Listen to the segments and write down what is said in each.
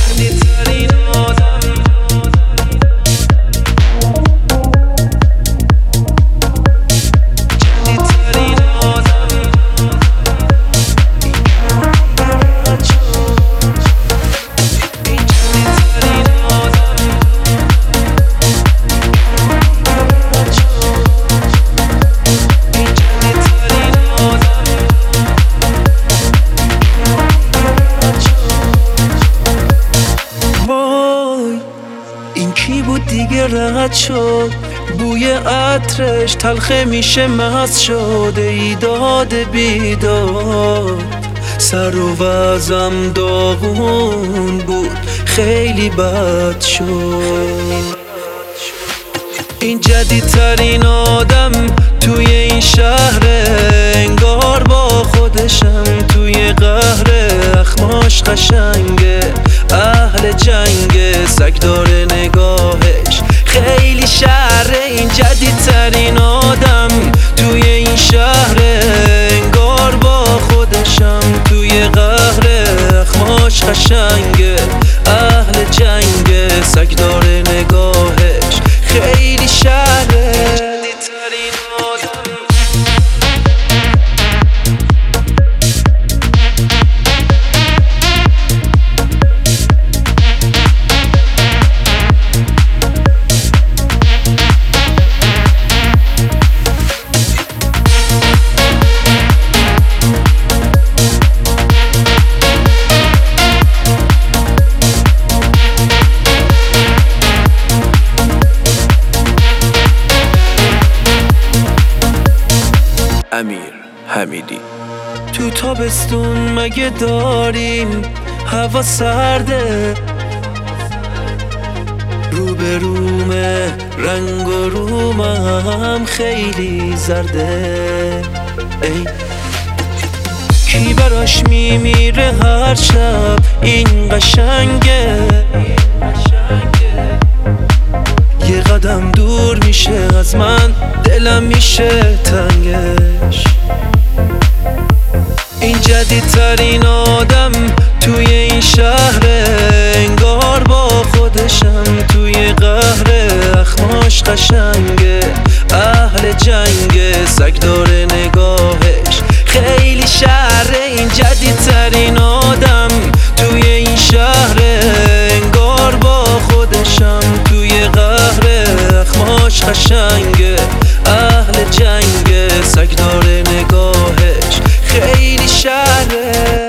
رد شد بوی عطرش تلخه میشه مست شده ای داد بیداد سر و وضعم داغون بود خیلی بد شد این جدیدترین آدم توی این شهر انگار با خودشم توی قهر اخماش قشنگه اهل جنگ سگ داره نگاهش خیلی شهره این جدیدترین آدم توی این شهر انگار با خودشم توی قهر اخماش قشنگه اهل جنگ سگ داره نگاهش خیلی شهره جدیدترین آدم امیر حمیدی. تو تابستون مگه داریم هوا سرده روبرومه رنگ و رومم خیلی زرده ای کی براش میمیره هر شب این قشنگه یه قدم دور میشه از من دلم میشه تنگش این جدیدترین آدم توی این شهر انگار با خودشم توی قهر اخماش قشنگه اهل جنگ سگ داره نگاهش خیلی شهره این جدیدترین آدم توی این شهر انگار با خودشم توی قهر اخماش قشنگه اهل جنگ سگ داره نگاهش خیلی شهره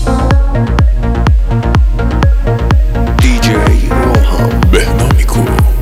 DJ روحان بهنامی کو.